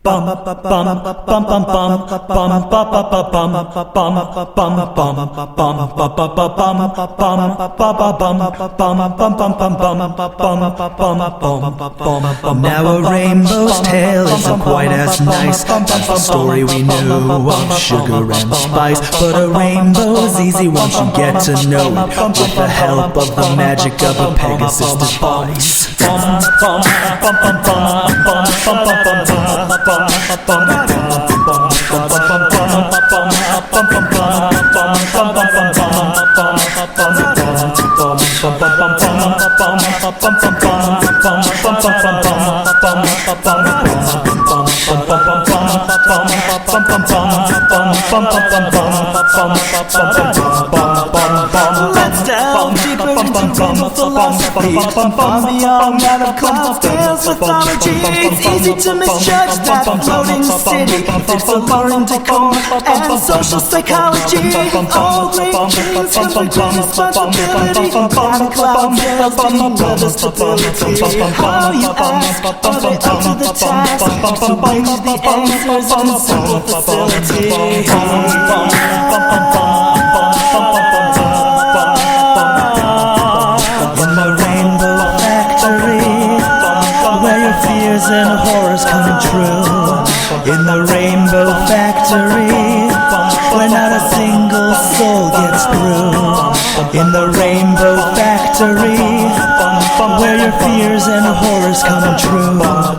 Now a rainbow's tale isn't quite as nice as the story we knew of sugar and spice. But a rainbow's easy once you get to know it, with the help of the magic of a Pegasus device. Let's delve deeper into rainbow philosophy, beyond that of clouds, tales, mythology. It's easy to misjudge that floating city. It's alluring decor and social psychology. All great dreams from the great responsibility. That of cloud tales, weather stability. How you ask, are they up to the task? To bring you the answers in simple facility. Fears and horrors come true. In the Rainbow Factory, where not a single soul gets through. In the Rainbow Factory, where your fears and horrors come true.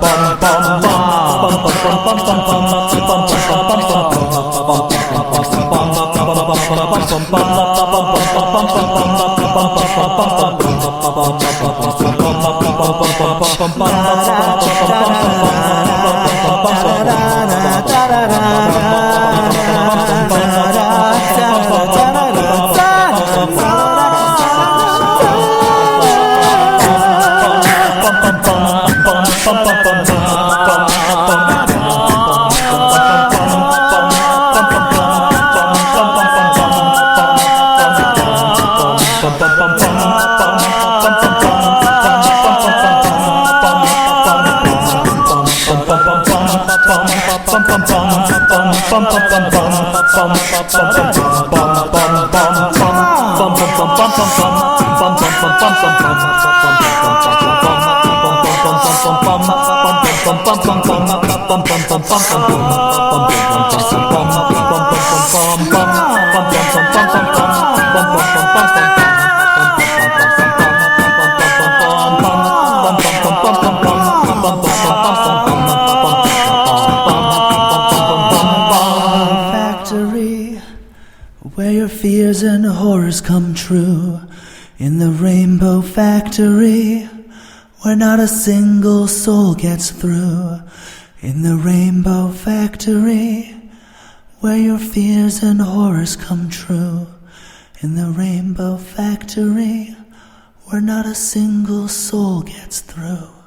Where your fears and horrors come true. In the Rainbow Factory, where not a single soul gets through. In the Rainbow Factory, where your fears and horrors come true. In the Rainbow Factory, where not a single soul gets through.